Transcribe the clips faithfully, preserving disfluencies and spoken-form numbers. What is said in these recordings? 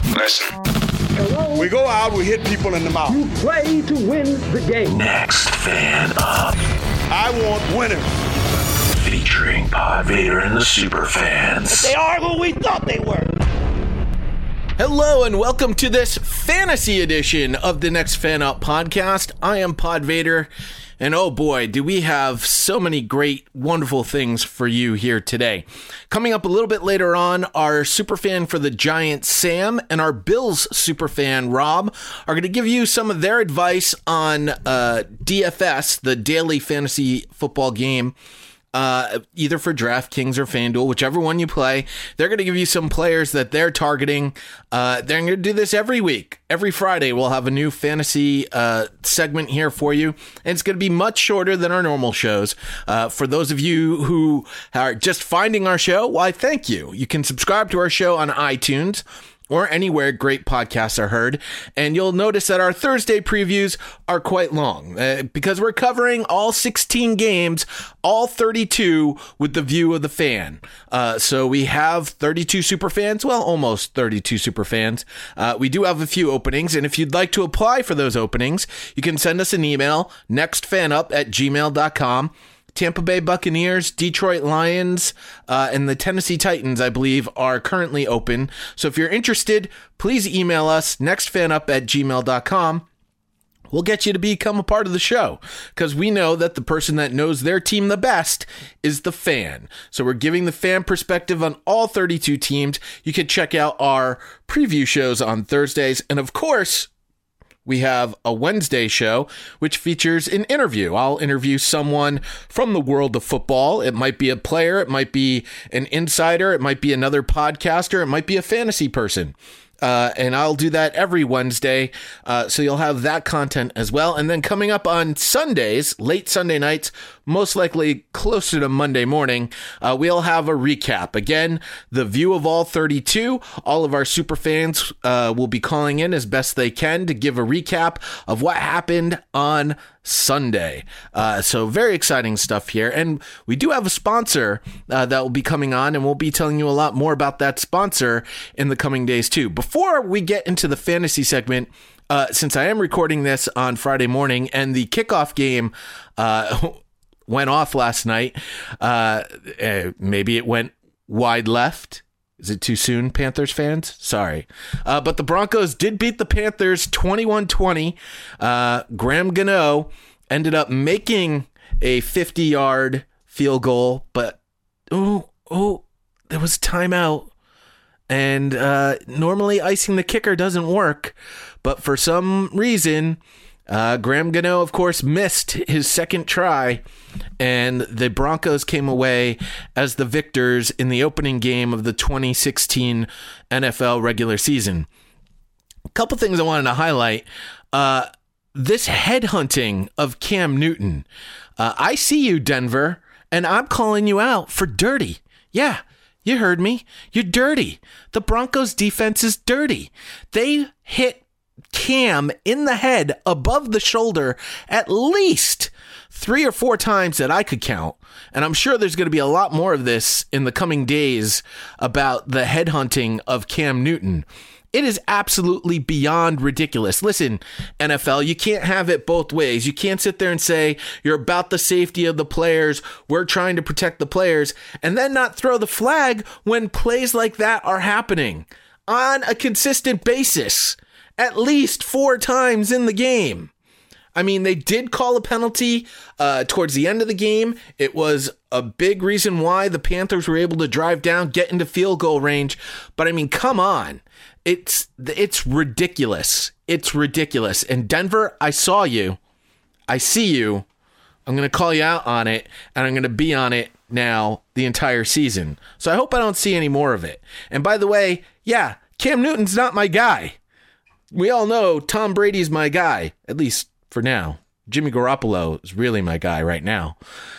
Listen. Hello? We go out, we hit people in the mouth. You play to win the game. Next Fan Up. I want winners. Featuring Pod Vader and the Superfans. They are who we thought they were. Hello and welcome to this fantasy edition of the Next Fan Up podcast. I am Pod Vader, and oh boy, do we have so many great, wonderful things for you here today. Coming up a little bit later on, our superfan for the Giants, Sam, and our Bills superfan, Rob, are going to give you some of their advice on uh, D F S, the daily fantasy football game. Uh, either for DraftKings or FanDuel, whichever one you play. They're going to give you some players that they're targeting. Uh, they're going to do this every week. Every Friday, we'll have a new fantasy uh, segment here for you. And it's going to be much shorter than our normal shows. Uh, for those of you who are just finding our show, why, thank you. You can subscribe to our show on iTunes or anywhere great podcasts are heard. And you'll notice that our Thursday previews are quite long uh, because we're covering all sixteen games, all thirty-two with the view of the fan. Uh, so we have thirty-two super fans, well, almost thirty-two super fans. Uh, we do have a few openings, and if you'd like to apply for those openings, you can send us an email, nextfanup at gmail dot com. Tampa Bay Buccaneers, Detroit Lions, uh, and the Tennessee Titans, I believe, are currently open. So if you're interested, please email us, nextfanup at gmail dot com. We'll get you to become a part of the show because we know that the person that knows their team the best is the fan. So we're giving the fan perspective on all thirty-two teams. You can check out our preview shows on Thursdays. And of course, we have a Wednesday show, which features an interview. I'll interview someone from the world of football. It might be a player. It might be an insider. It might be another podcaster. It might be a fantasy person. Uh, and I'll do that every Wednesday. Uh, so you'll have that content as well. And then coming up on Sundays, late Sunday nights, most likely closer to Monday morning, uh, we'll have a recap. Again, the view of all thirty-two. All of our super fans uh, will be calling in as best they can to give a recap of what happened on Sunday. Uh, so very exciting stuff here. And we do have a sponsor uh, that will be coming on, and we'll be telling you a lot more about that sponsor in the coming days too. Before we get into the fantasy segment, uh, since I am recording this on Friday morning and the kickoff game uh, went off last night, uh, uh, maybe it went wide left. Is it too soon, Panthers fans? Sorry. Uh, but the Broncos did beat the Panthers twenty-one twenty. Uh, Graham Gano ended up making a fifty-yard field goal, but, oh, oh, there was timeout. And uh, normally icing the kicker doesn't work, but for some reason, uh, Graham Gano, of course, missed his second try, and the Broncos came away as the victors in the opening game of the twenty sixteen N F L regular season. A couple things I wanted to highlight. Uh, this headhunting of Cam Newton. Uh, I see you, Denver, and I'm calling you out for dirty. Yeah. You heard me. You're dirty. The Broncos defense is dirty. They hit Cam in the head above the shoulder at least three or four times that I could count. And I'm sure there's going to be a lot more of this in the coming days about the headhunting of Cam Newton. It is absolutely beyond ridiculous. Listen, N F L, you can't have it both ways. You can't sit there and say you're about the safety of the players, we're trying to protect the players, and then not throw the flag when plays like that are happening on a consistent basis, at least four times in the game. I mean, they did call a penalty uh, towards the end of the game. It was a big reason why the Panthers were able to drive down, get into field goal range. But I mean, come on. It's it's ridiculous. It's ridiculous. And Denver, I saw you. I see you. I'm going to call you out on it, and I'm going to be on it now the entire season. So I hope I don't see any more of it. And by the way, yeah, Cam Newton's not my guy. We all know Tom Brady's my guy, at least for now. Jimmy Garoppolo is really my guy right now.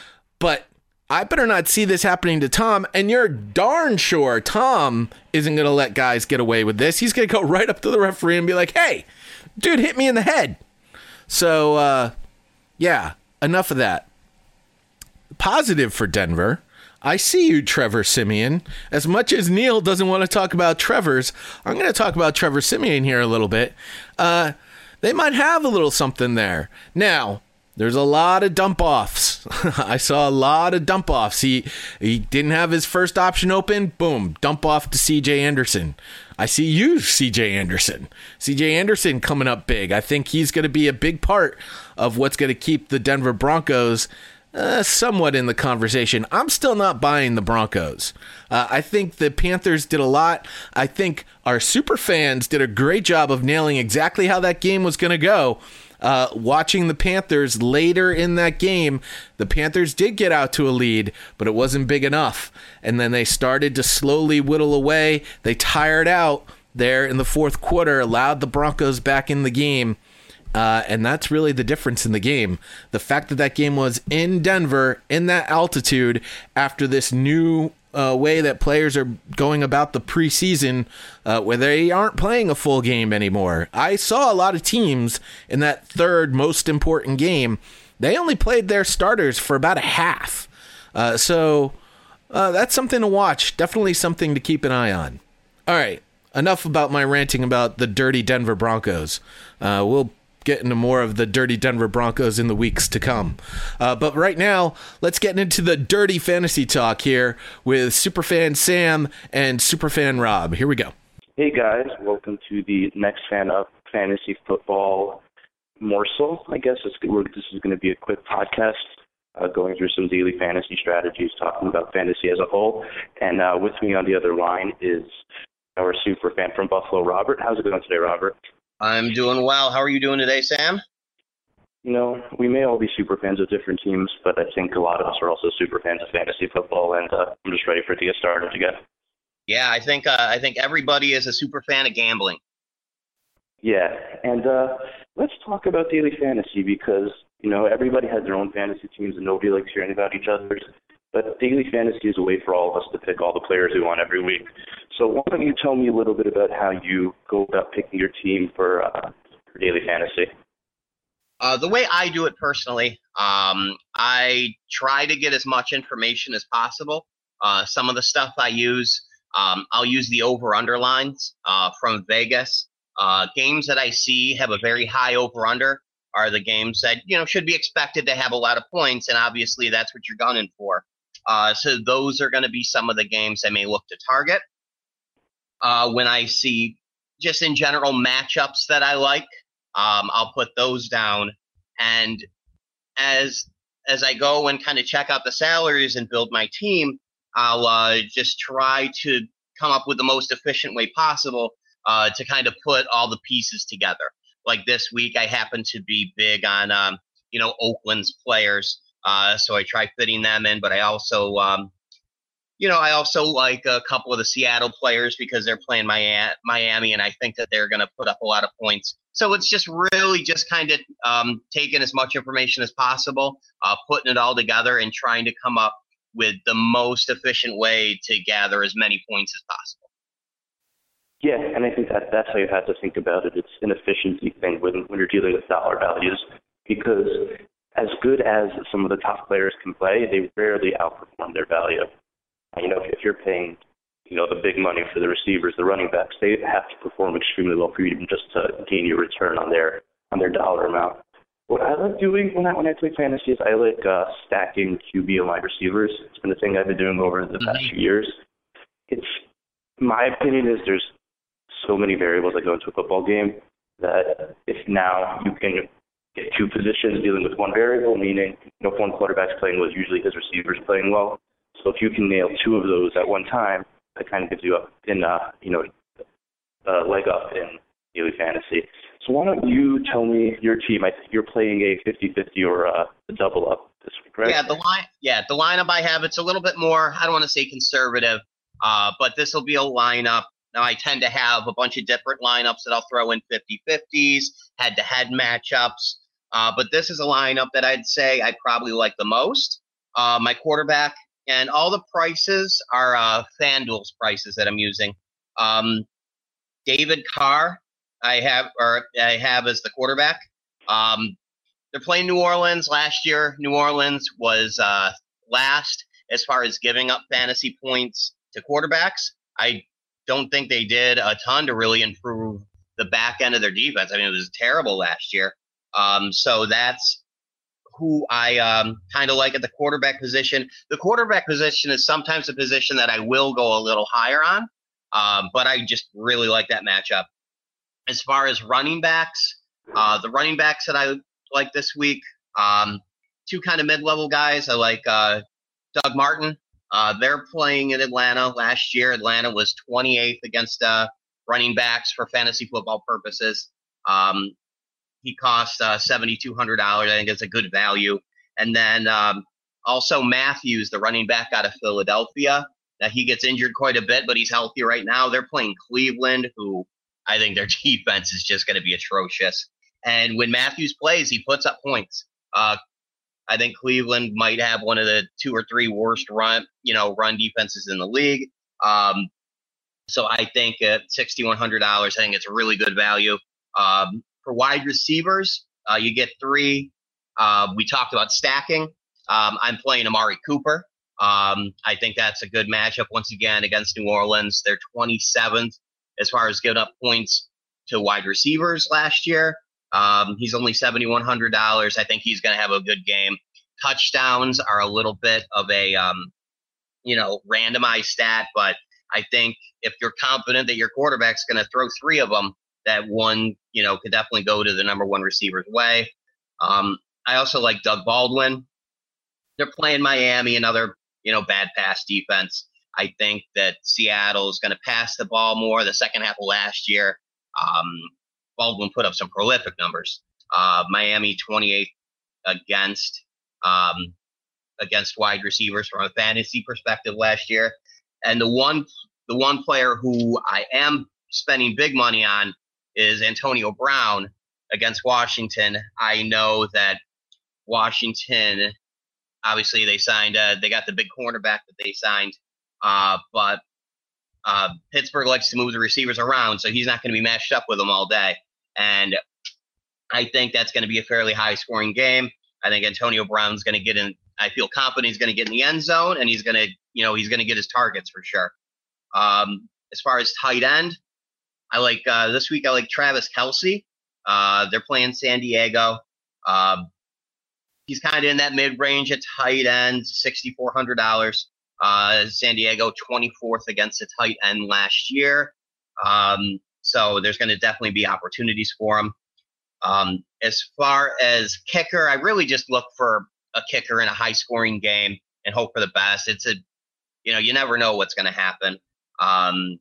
But I better not see this happening to Tom, and you're darn sure Tom isn't going to let guys get away with this. He's going to go right up to the referee and be like, hey, dude hit me in the head. So, uh, yeah, enough of that. Positive for Denver. I see you, Trevor Siemian. As much as Neil doesn't want to talk about Trevor's, I'm going to talk about Trevor Siemian here a little bit. Uh, they might have a little something there. Now, there's a lot of dump offs. I saw a lot of dump offs. He he didn't have his first option open. Boom, dump off to C J Anderson. I see you, C J Anderson. C J Anderson coming up big. I think he's going to be a big part of what's going to keep the Denver Broncos uh, somewhat in the conversation. I'm still not buying the Broncos. Uh, I think the Panthers did a lot. I think our super fans did a great job of nailing exactly how that game was going to go. Uh, watching the Panthers later in that game, the Panthers did get out to a lead, but it wasn't big enough. And then they started to slowly whittle away. They tired out there in the fourth quarter, allowed the Broncos back in the game. Uh, and that's really the difference in the game. The fact that that game was in Denver, in that altitude, after this new uh, way that players are going about the preseason, uh, where they aren't playing a full game anymore. I saw a lot of teams in that third most important game. They only played their starters for about a half. Uh, so uh, that's something to watch. Definitely something to keep an eye on. All right, enough about my ranting about the dirty Denver Broncos. Uh, we'll get into more of the dirty Denver Broncos in the weeks to come. Uh, but right now, let's get into the dirty fantasy talk here with Superfan Sam and Superfan Rob. Here we go. Hey guys, welcome to the next Fan Up Fantasy Football morsel. I guess it's, we're, this is going to be a quick podcast uh, going through some daily fantasy strategies, talking about fantasy as a whole. And uh, with me on the other line is our Superfan from Buffalo, Robert. How's it going today, Robert? I'm doing well. How are you doing today, Sam? You know, we may all be super fans of different teams, but I think a lot of us are also super fans of fantasy football, and uh, I'm just ready for it to get started again. Yeah, I think uh, I think everybody is a super fan of gambling. Yeah, and uh, let's talk about daily fantasy because, you know, everybody has their own fantasy teams and nobody likes hearing about each other's. But daily fantasy is a way for all of us to pick all the players we want every week. So why don't you tell me a little bit about how you go about picking your team for, uh, for daily fantasy? Uh, the way I do it personally, um, I try to get as much information as possible. Uh, some of the stuff I use, um, I'll use the over-under lines uh, from Vegas. Uh, games that I see have a very high over-under are the games that, you know, should be expected to have a lot of points, and obviously that's what you're gunning for. Uh, so those are going to be some of the games I may look to target. Uh, when I see just in general matchups that I like, um, I'll put those down. And as as I go and kind of check out the salaries and build my team, I'll uh, just try to come up with the most efficient way possible uh, to kind of put all the pieces together. Like this week, I happen to be big on, um, you know, Oakland's players. Uh, so I try fitting them in, but I also, um, you know, I also like a couple of the Seattle players because they're playing Miami, and I think that they're going to put up a lot of points. So it's just really just kind of um, taking as much information as possible, uh, putting it all together, and trying to come up with the most efficient way to gather as many points as possible. Yeah, and I think that that's how you have to think about it. It's an efficiency thing when, when you're dealing with dollar values, because as good as some of the top players can play, they rarely outperform their value. You know, if you're paying, you know, the big money for the receivers, the running backs, they have to perform extremely well for you just to gain your return on their on their dollar amount. What I like doing when I when I play fantasy is I like uh, stacking Q B and wide receivers. It's been a thing I've been doing over the past few years. It's my opinion is there's so many variables that go into a football game that if now you can get two positions dealing with one variable, meaning you know if one quarterback's playing well, usually his receiver's playing well. So if you can nail two of those at one time, that kind of gives you up in uh, you know a leg up in daily fantasy. So why don't you tell me your team? I think you're playing a fifty-fifty or a double up this week, right? Yeah, the line. Yeah, the lineup I have, it's a little bit more. I don't want to say conservative, uh, but this will be a lineup. Now I tend to have a bunch of different lineups that I'll throw in fifty-fifties, head-to-head matchups. Uh, but this is a lineup that I'd say I probably like the most. Uh, my quarterback. And all the prices are uh, FanDuel's prices that I'm using. Um, David Carr, I have, or I have as the quarterback. Um, they're playing New Orleans last year. New Orleans was uh, last, as far as giving up fantasy points to quarterbacks. I don't think they did a ton to really improve the back end of their defense. I mean, it was terrible last year. Um, so that's who I um, kind of like at the quarterback position. The quarterback position is sometimes a position that I will go a little higher on, um, but I just really like that matchup. As far as running backs, uh, the running backs that I like this week, um, two kind of mid-level guys. I like uh, Doug Martin. Uh, they're playing in Atlanta last year. Atlanta was twenty-eighth against uh, running backs for fantasy football purposes. Um, he cost uh, seven thousand two hundred dollars. I think it's a good value. And then um, also Matthews, the running back out of Philadelphia. Now, he gets injured quite a bit, but he's healthy right now. They're playing Cleveland, who I think their defense is just going to be atrocious. And when Matthews plays, he puts up points. Uh, I think Cleveland might have one of the two or three worst run, you know, run defenses in the league. Um, so I think at six thousand one hundred dollars, I think it's a really good value. Um, for wide receivers, uh, you get three. Uh, we talked about stacking. Um, I'm playing Amari Cooper. Um, I think that's a good matchup once again against New Orleans. They're twenty-seventh as far as giving up points to wide receivers last year. Um, he's only seven thousand one hundred dollars. I think he's going to have a good game. Touchdowns are a little bit of a, um, you know, randomized stat, but I think if you're confident that your quarterback's going to throw three of them, that one, you know, could definitely go to the number one receiver's way. Um, I also like Doug Baldwin. They're playing Miami, another, you know, bad pass defense. I think that Seattle is going to pass the ball more. The second half of last year, um, Baldwin put up some prolific numbers. Uh, Miami twenty-eighth against um, against wide receivers from a fantasy perspective last year. And the one the one player who I am spending big money on is Antonio Brown against Washington. I know that Washington, obviously they signed uh, they got the big cornerback that they signed, uh, but uh, Pittsburgh likes to move the receivers around, so he's not going to be matched up with them all day. And I think that's going to be a fairly high-scoring game. I think Antonio Brown's going to get in. I feel confident he's going to get in the end zone, and he's going to, you know, he's going to get his targets for sure. Um, as far as tight end, I like uh, this week. I like Travis Kelce. Uh, they're playing San Diego. Um, he's kind of in that mid-range at tight end, six thousand four hundred dollars. Uh, San Diego twenty-fourth against the tight end last year. Um, So there's going to definitely be opportunities for him. Um, as far as kicker, I really just look for a kicker in a high-scoring game and hope for the best. It's a, you know, you never know what's going to happen. Um,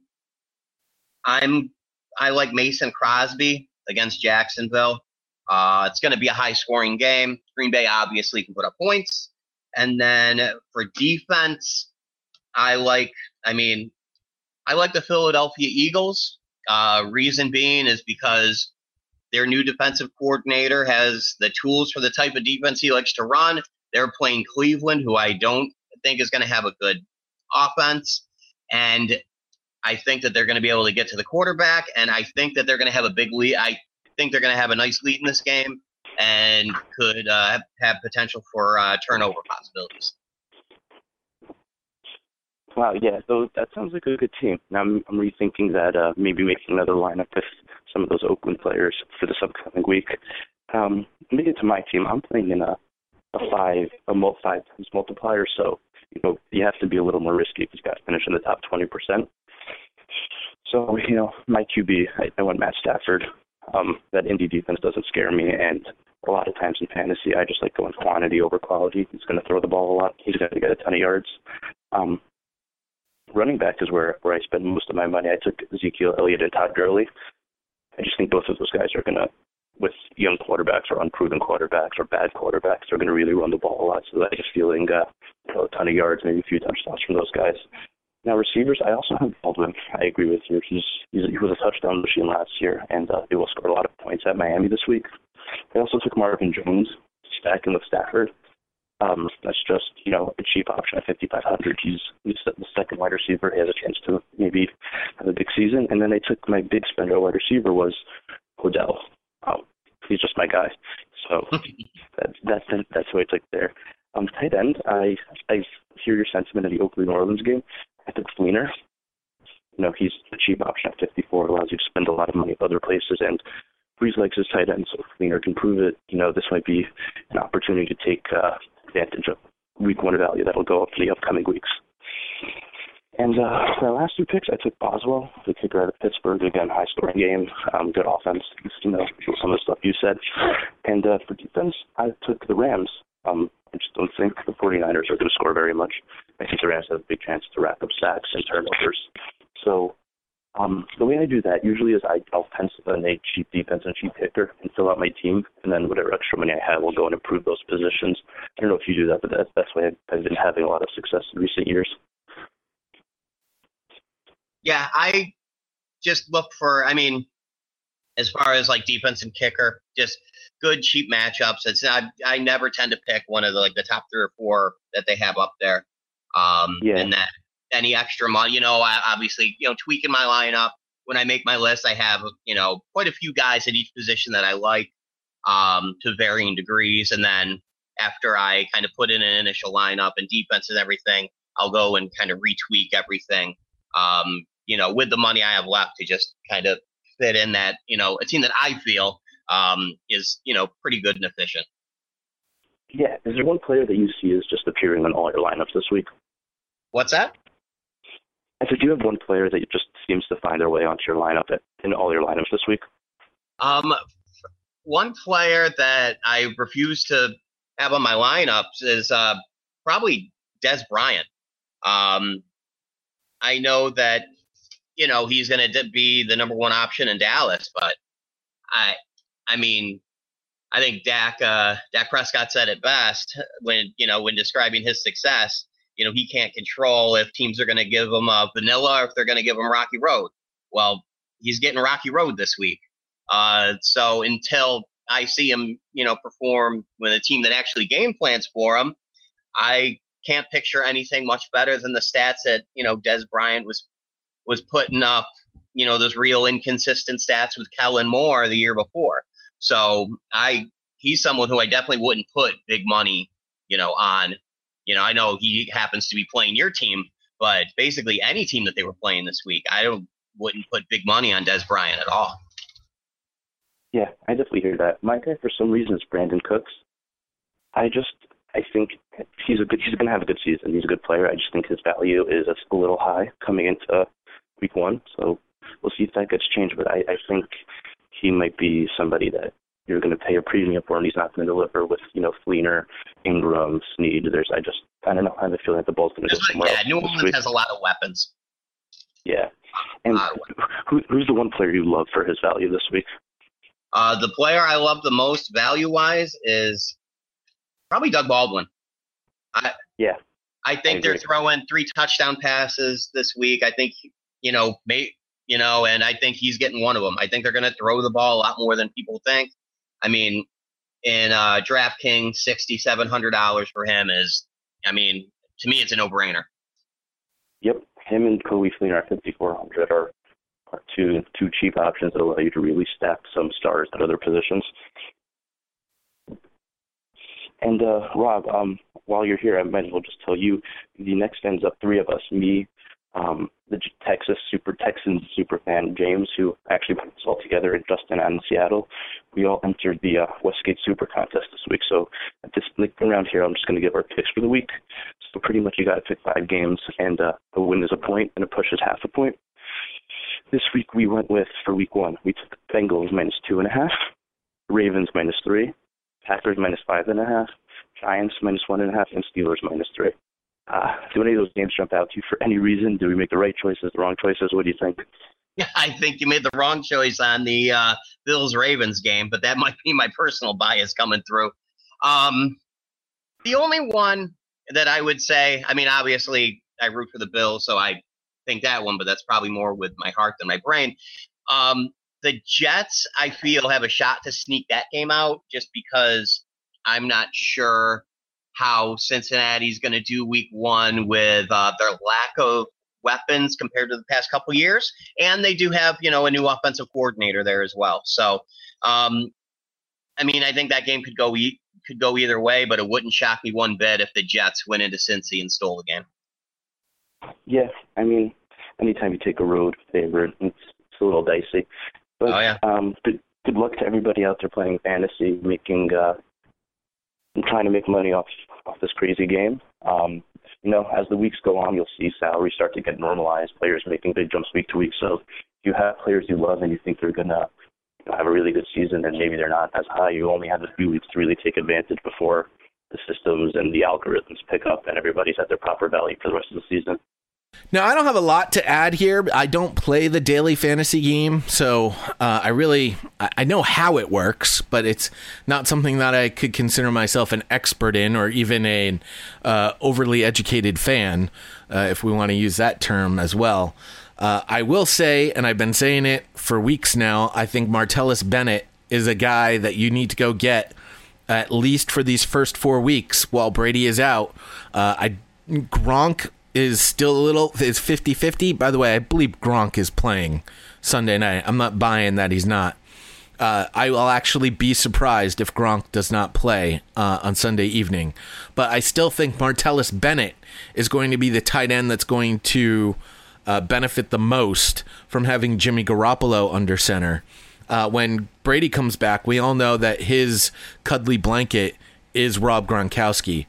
I'm, I like Mason Crosby against Jacksonville. Uh, it's going to be a high-scoring game. Green Bay obviously can put up points. And then for defense, I like, I mean, I like the Philadelphia Eagles. Uh, reason being is because their new defensive coordinator has the tools for the type of defense he likes to run. They're playing Cleveland, who I don't think is going to have a good offense. And I think that they're going to be able to get to the quarterback, and I think that they're going to have a big lead. I think they're going to have a nice lead in this game and could uh, have potential for uh, turnover possibilities. Wow, yeah, so that sounds like a good team. Now I'm, I'm rethinking that uh, maybe making another lineup with some of those Oakland players for this upcoming week. Um, let me get to my team. I'm playing in a, a five, a mul- five times multiplier, so you know you have to be a little more risky if you've got to finish in the top twenty percent. So, you know, my Q B, I, I went Matt Stafford. Um, that Indy defense doesn't scare me, and a lot of times in fantasy, I just like going quantity over quality. He's going to throw the ball a lot. He's going to get a ton of yards. Um, running back is where, where I spend most of my money. I took Ezekiel Elliott and Todd Gurley. I just think both of those guys are going to, with young quarterbacks or unproven quarterbacks or bad quarterbacks, they're going to really run the ball a lot. So I'm just feeling uh, you know, a ton of yards, maybe a few touchdowns from those guys. Now, receivers, I also have Baldwin. I agree with you. He's, he's he was a touchdown machine last year, and uh, he will score a lot of points at Miami this week. I also took Marvin Jones, stacking with Stafford. Um, that's just, you know, a cheap option at fifty-five hundred. He's, he's the second wide receiver. He has a chance to maybe have a big season. And then I took my big spender wide receiver was Odell. Um, he's just my guy. So that, that's that's who I took there. Um, tight end, I I hear your sentiment of the Oakland New Orleans game. I took Fleener. You know, he's the cheap option at fifty-four. Allows you to spend a lot of money at other places, and Breeze likes his tight end, so Fleener can prove it. You know, this might be an opportunity to take uh, advantage of week one value that'll go up for the upcoming weeks. And uh, for my last two picks, I took Boswell, the kicker out of Pittsburgh. Again, high-scoring game, um, good offense, you know, some of the stuff you said. And uh, for defense, I took the Rams. Um, I just don't think the 49ers are going to score very much. I think the Rams have a big chance to rack up sacks and turnovers. So um, the way I do that usually is I, I'll pencil in a cheap defense and cheap kicker and fill out my team, and then whatever extra money I have will go and improve those positions. I don't know if you do that, but that's, that's why I've been having a lot of success in recent years. Yeah, I just look for, I mean, as far as like defense and kicker, just good cheap matchups. It's not, I never tend to pick one of the like the top three or four that they have up there. Um, yeah. And that any extra money, you know, I obviously, you know, tweaking my lineup. When I make my list, I have, you know, quite a few guys at each position that I like um, to varying degrees. And then after I kind of put in an initial lineup and defense and everything, I'll go and kind of retweak everything. Um, you know, with the money I have left to just kind of fit in that, you know, a team that I feel um, is, you know, pretty good and efficient. Yeah. Is there one player that you see is just appearing in all your lineups this week? What's that? I said, do you have one player that just seems to find their way onto your lineup at, in all your lineups this week? Um, one player that I refuse to have on my lineups is uh, probably Dez Bryant. Um, I know that, you know, he's going to be the number one option in Dallas, but I, I mean, I think Dak, uh, Dak Prescott said it best when, you know, when describing his success. You know, he can't control if teams are going to give him a vanilla or if they're going to give him Rocky Road. Well, he's getting Rocky Road this week. Uh, so until I see him, you know, perform with a team that actually game plans for him, I can't picture anything much better than the stats that, you know, Dez Bryant was was putting up, you know, those real inconsistent stats with Kellen Moore the year before. So I he's someone who I definitely wouldn't put big money, you know, on. You know, I know he happens to be playing your team, but basically any team that they were playing this week, I don't wouldn't put big money on Dez Bryant at all. Yeah, I definitely hear that. My guy, for some reason, is Brandon Cooks. I just, I think he's a good, he's going to have a good season. He's a good player. I just think his value is a little high coming into week one. So we'll see if that gets changed. But I, I think he might be somebody that you're going to pay a premium for, and he's not going to deliver with, you know, Fleener, Ingram, Snead. There's, I just, I don't know. I have a feeling that the ball's going to go somewhere else. Yeah, New Orleans has a lot of weapons. Yeah. And who, who's the one player you love for his value this week? Uh, the player I love the most value-wise is probably Doug Baldwin. I, yeah. I think I they're throwing three touchdown passes this week. I think, you know, may, you know, and I think he's getting one of them. I think they're going to throw the ball a lot more than people think. I mean, in uh, DraftKings, six thousand seven hundred dollars for him is, I mean, to me, it's a no-brainer. Yep. Him and Coby Fleener at fifty-four hundred are, are two two cheap options that allow you to really stack some stars at other positions. And, uh, Rob, um, while you're here, I might as well just tell you, the next ends up three of us, me, um, the Texas Super Texans super fan, James, who actually put us all together, and Justin out in Seattle. We all entered the uh, Westgate Super Contest this week. So at this like, around here, I'm just going to give our picks for the week. So pretty much you got to pick five games, and uh, a win is a point, and a push is half a point. This week we went with, for week one, we took Bengals minus two and a half, Ravens minus three, Packers minus five and a half, Giants minus one and a half, and Steelers minus three. Uh, do any of those games jump out to you for any reason? Do we make the right choices, the wrong choices? What do you think? Yeah, I think you made the wrong choice on the uh, Bills-Ravens game, but that might be my personal bias coming through. Um, the only one that I would say, I mean, obviously I root for the Bills, so I think that one, but that's probably more with my heart than my brain. Um, the Jets, I feel, have a shot to sneak that game out just because I'm not sure how Cincinnati's going to do week one with uh, their lack of weapons compared to the past couple years. And they do have, you know, a new offensive coordinator there as well. So, um, I mean, I think that game could go e- could go either way, but it wouldn't shock me one bit if the Jets went into Cincy and stole the game. Yeah, I mean, anytime you take a road favorite, it's, it's a little dicey. But oh, yeah. um, good, good luck to everybody out there playing fantasy, making uh, trying to make money off off this crazy game. Um, you know, as the weeks go on, you'll see salaries start to get normalized, players making big jumps week to week. So if you have players you love and you think they're going to you know, have a really good season and maybe they're not as high, you only have a few weeks to really take advantage before the systems and the algorithms pick up and everybody's at their proper value for the rest of the season. Now, I don't have a lot to add here. I don't play the daily fantasy game, so uh, I really, I know how it works, but it's not something that I could consider myself an expert in or even an uh, overly educated fan, uh, if we want to use that term as well. Uh, I will say, and I've been saying it for weeks now, I think Martellus Bennett is a guy that you need to go get at least for these first four weeks while Brady is out. Uh, I Gronk is still a little, is fifty-fifty. By the way, I believe Gronk is playing Sunday night. I'm not buying that he's not. Uh, I will actually be surprised if Gronk does not play uh, on Sunday evening. But I still think Martellus Bennett is going to be the tight end that's going to uh, benefit the most from having Jimmy Garoppolo under center. Uh, when Brady comes back, we all know that his cuddly blanket is Rob Gronkowski.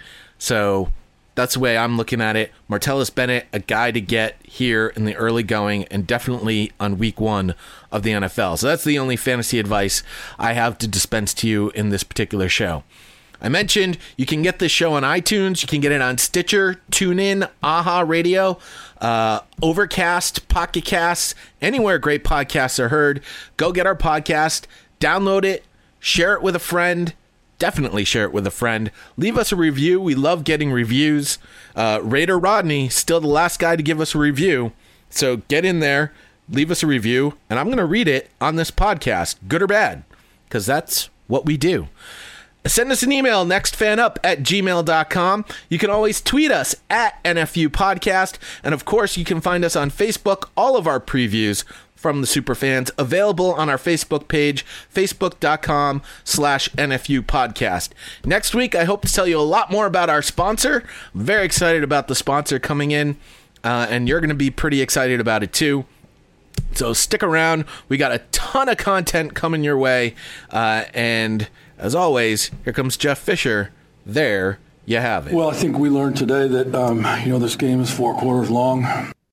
So that's the way I'm looking at it. Martellus Bennett, a guy to get here in the early going and definitely on week one of the N F L. So that's the only fantasy advice I have to dispense to you in this particular show. I mentioned you can get this show on iTunes. You can get it on Stitcher, TuneIn, Aha Radio, uh, Overcast, Pocket Casts, anywhere great podcasts are heard. Go get our podcast, download it, share it with a friend. Definitely share it with a friend. Leave us a review. We love getting reviews. Uh, Raider Rodney, still the last guy to give us a review. So get in there, leave us a review, and I'm going to read it on this podcast, good or bad, because that's what we do. Send us an email, nextfanup at gmail dot com. You can always tweet us at N F U Podcast. And of course, you can find us on Facebook. All of our previews from the Superfans available on our Facebook page, facebook.com slash NFU podcast. Next week, I hope to tell you a lot more about our sponsor. I'm very excited about the sponsor coming in, uh, and you're going to be pretty excited about it too. So stick around. We got a ton of content coming your way. Uh, and as always, here comes Jeff Fisher. There you have it. Well, I think we learned today that, um, you know, this game is four quarters long.